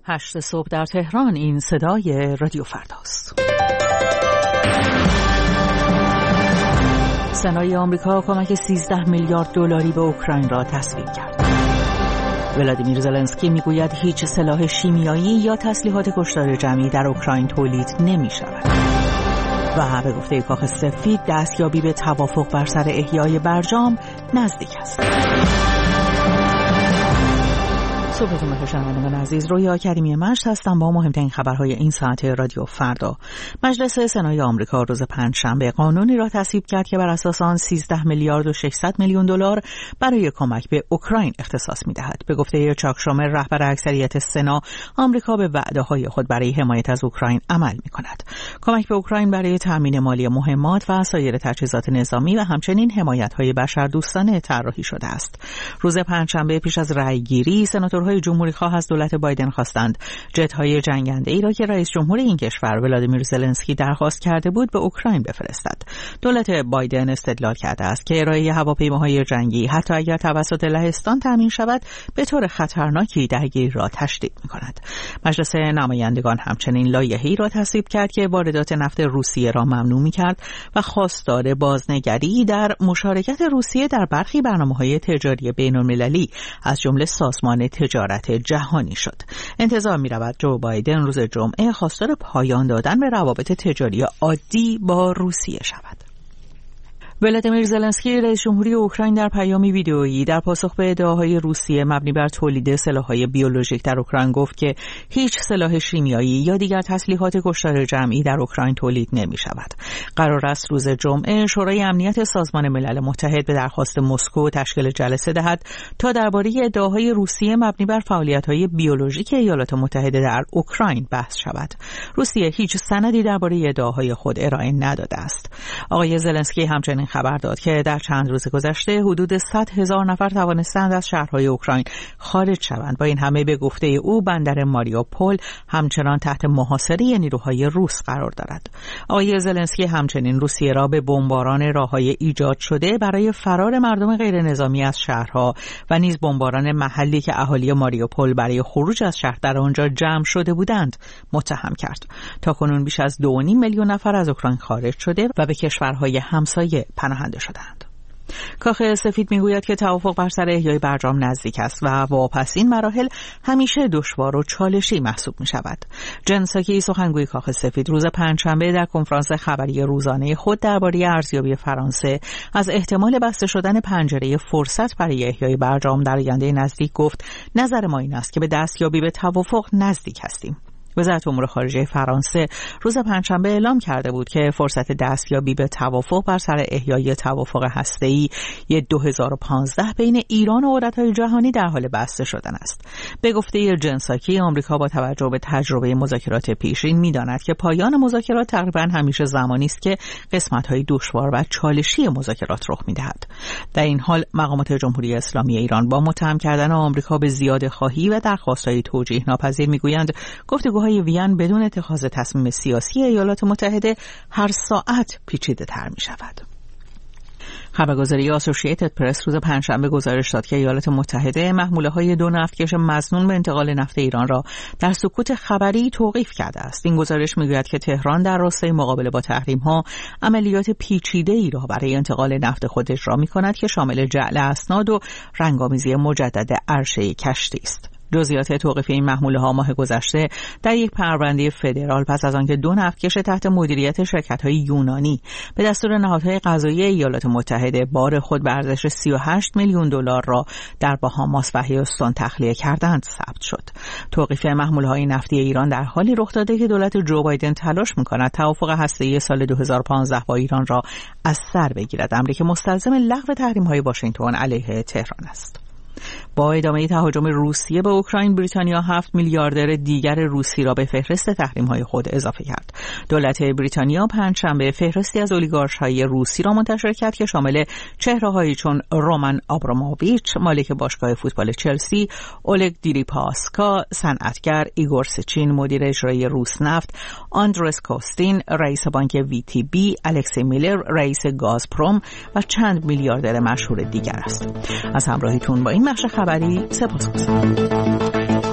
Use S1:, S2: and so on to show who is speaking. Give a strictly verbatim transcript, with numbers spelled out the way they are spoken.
S1: هشت صبح در تهران. این صدای رادیو فرداست. سنای آمریکا کمک سیزده میلیارد دلاری به اوکراین را تصویب کرد. ولادیمیر زلنسکی میگوید هیچ سلاح شیمیایی یا تسلیحات کشتار جمعی در اوکراین تولید نمی شود. و به گفته کاخ سفید دستیابی به توافق بر سر احیای برجام نزدیک است. صبحتون بخیر شنوندگان عزیز، رویا کریمی مشت هستم با مهمترین خبرهای این ساعت رادیو فردا. مجلس سنای آمریکا روز پنجشنبه قانونی را تصویب کرد که بر اساس آن سیزده میلیارد و ششصد میلیون دلار برای کمک به اوکراین اختصاص می‌دهد. به گفته چاک شومر رهبر اکثریت سنا، آمریکا به وعده‌های خود برای حمایت از اوکراین عمل می‌کند. کمک به اوکراین برای تامین مالی مهمات و سایر تجهیزات نظامی و همچنین حمایت‌های بشردوستانه طراحی شده است. روز پنجشنبه پیش از رأی‌گیری سناتورها جمهوری خواه از دولت بایدن خواستند جت‌های جنگنده‌ای را که رئیس جمهور این کشور ولادیمیر زلنسکی درخواست کرده بود به اوکراین بفرستد. دولت بایدن استدلال کرده است که ارائه هواپیماهای جنگی حتی اگر توسط لهستان تامین شود به طور خطرناکی درگیری را تشدید می‌کند. مجلس نمایندگان همچنین لایحه‌ای را تصویب کرد که واردات نفت روسیه را ممنوع می‌کرد و خواستار بازنگری در مشارکت روسیه در برخی برنامه‌های تجاری بین‌المللی از جمله سازمان تجارت جهانی شد. انتظار می رود جو بایدن روز جمعه خواستار پایان دادن به روابط تجاری عادی با روسیه شود. ولادیمیر زلنسکی رئیس جمهوری اوکراین در پیامی ویدئویی در پاسخ به ادعاهای روسیه مبنی بر تولید سلاح‌های بیولوژیک در اوکراین گفت که هیچ سلاح شیمیایی یا دیگر تسلیحات کشتار جمعی در اوکراین تولید نمی‌شود. قرار است روز جمعه شورای امنیت سازمان ملل متحد به درخواست مسکو تشکیل جلسه دهد تا درباره ادعاهای روسیه مبنی بر فعالیت‌های بیولوژیک ایالات متحده در اوکراین بحث شود. روسیه هیچ سندی درباره ادعاهای خود ارائه نداده است. آقای زلنسکی همچنین خبر داد که در چند روز گذشته حدود صد هزار نفر توانستند از شهرهای اوکراین خارج شوند. با این همه به گفته او بندر ماریوپول همچنان تحت محاصره نیروهای روس قرار دارد. آقای زلنسکی همچنین روسیه را به بمباران راههای ایجاد شده برای فرار مردم غیر نظامی از شهرها و نیز بمباران محلی که اهالی ماریوپول برای خروج از شهر در آنجا جمع شده بودند متهم کرد. تاکنون بیش از دو و نیم میلیون نفر از اوکراین خارج شده و به کشورهای همسایه پناهنده شدند. کاخ سفید میگوید که توافق بر سر احیای برجام نزدیک است و واپس این مراحل همیشه دشوار و چالشی محسوب می شود. جن ساکی سخنگوی کاخ سفید روز پنجشنبه در کنفرانس خبری روزانه خود درباره ارزیابی فرانسه از احتمال بسته شدن پنجره فرصت برای احیای برجام در آینده نزدیک گفت نظر ما این است که به دستیابی به توافق نزدیک هستیم. وزارت امور خارجه فرانسه روز پنجشنبه اعلام کرده بود که فرصت دستیابی به توافق بر سر احیای توافق هسته‌ای دو هزار و پانزده بین ایران و قدرت‌های جهانی در حال بسته شدن است. به گفته جنساکی آمریکا با توجه به تجربه مذاکرات پیشین می‌داند که پایان مذاکرات تقریباً همیشه زمانی است که قسمت‌های دشوار و چالشی مذاکرات رخ می‌دهد. در این حال مقامات جمهوری اسلامی ایران با متهم کردن آمریکا به زیاده‌خواهی و درخواست‌های توجیه ناپذیر می‌گویند گفتگو های وین بدون اتخاذ تصمیم سیاسی ایالات متحده هر ساعت پیچیده تر می شود. خبرگزاری آسوشییتد پرس روز پنجشنبه گزارش داد که ایالات متحده محموله های دو نفتکش مظنون به انتقال نفت ایران را در سکوت خبری توقیف کرده است. این گزارش میگوید که تهران در راستای مقابله با تحریم ها عملیات پیچیده ای را برای انتقال نفت خود اجرا می کند که شامل جعل اسناد و رنگامیزی مجدد عرشه کشتی است. جزئیات توقیف این محموله ها ماه گذشته در یک پرونده فدرال پس از آنکه دو نفتکش تحت مدیریت شرکت‌های یونانی به دستور نهادهای قضایی ایالات متحده بار خود به ارزش سی و هشت میلیون دلار را در باهاماس و هیوستون تخلیه کردند ثبت شد. توقیف محموله‌های نفتی ایران در حالی رخ داده که دولت جو بایدن تلاش می‌کند توافق هسته‌ای سال دو هزار و پانزده با ایران را از سر بگیرد، امری که مستلزم لغو تحریم‌های واشنگتن علیه تهران است. با ادامه تهاجم روسیه به اوکراین، بریتانیا هفت میلیاردر دیگر روسی را به فهرست تحریم‌های خود اضافه کرد. دولت بریتانیا پنجشنبه فهرستی از اولیگارش‌های روسی را منتشر کرد که شامل چهره‌هایی چون رومان آبراموویچ مالک باشگاه فوتبال چلسی، اولگ دیریپاسکا صنعتگر، ایگور سچین مدیر اجرایی روس نفت، آندرس کوستین رئیس بانک وی تی بی، الکسی میلر رئیس گازپروم و چند میلیاردر مشهور دیگر است. از همراهیتون با این بخش خبری سپاسگزارم.